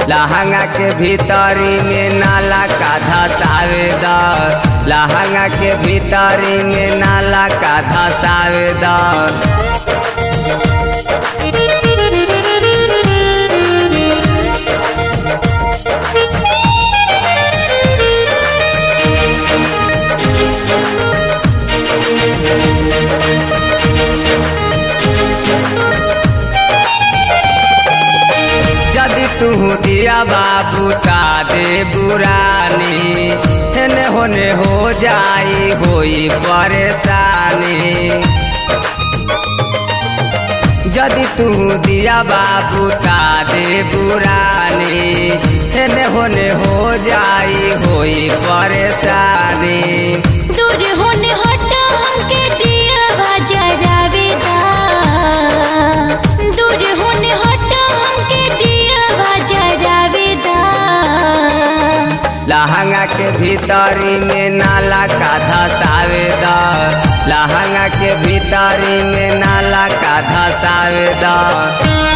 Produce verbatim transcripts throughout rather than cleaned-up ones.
लहंगा के भीतरी में नाला का धसावे द लहंगा के भीतरी में नाला का धसावे द यदि तू दिया बाबू ता दे बुरानी हेने होने हो जाई होई परेशानी। यदि तू दिया बाबू ता दे बुरानी हेने होने हो जाई होई परेशानी। दूर होने हटा हमके दिया बाजारावे दा दूर होने हटा हमके दिया बाजारावे दा। लहंगा के भीतरी में नाला का धसावे द लहंगा के भीतरी में नाला का धसावे द।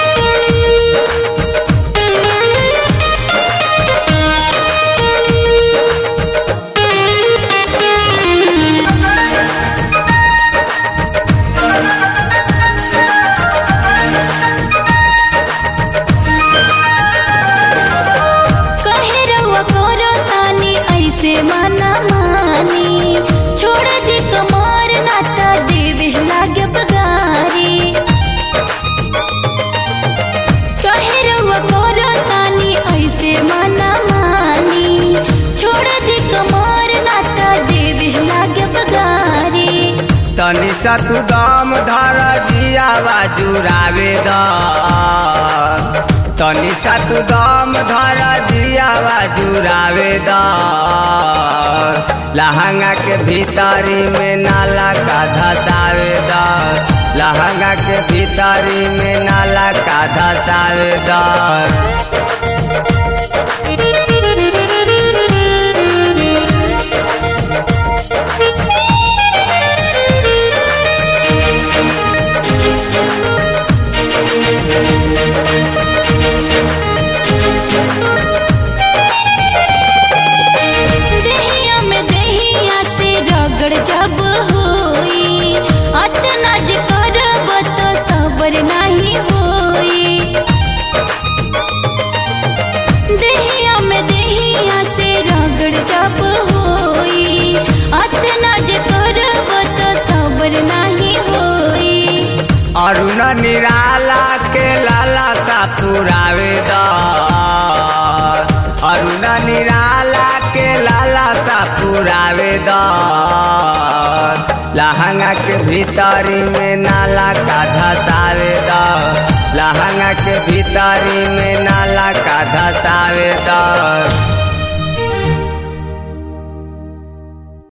मना मानी छोड़ दे कमार नाता देवे लागे बगारी। कहे रवा करो तानी ऐसे मना मानी छोड़ दे कमार नाता देवे लागे बगारी। तनी सा तू दम धर जिया बाजुरावे द तनी सा तू दम धर जिया बाजुरावे द। लहंगा के भीतरी में नाला का धसावे द लहंगा के भीतरी में नाला का धसावे द। जब होई अतना जे करब तो सबर नहीं होई। देहिया में देहिया से रगड़ जब होई अतना जे करब तो सबर नहीं होई। अरुण निराला के लाला सा पुरावे द अरुण निराला के लाला सा पुरावे द। लहंगा के भीतरी में नाला का धसावे द लहंगा के भीतरी में नाला का धसावे द।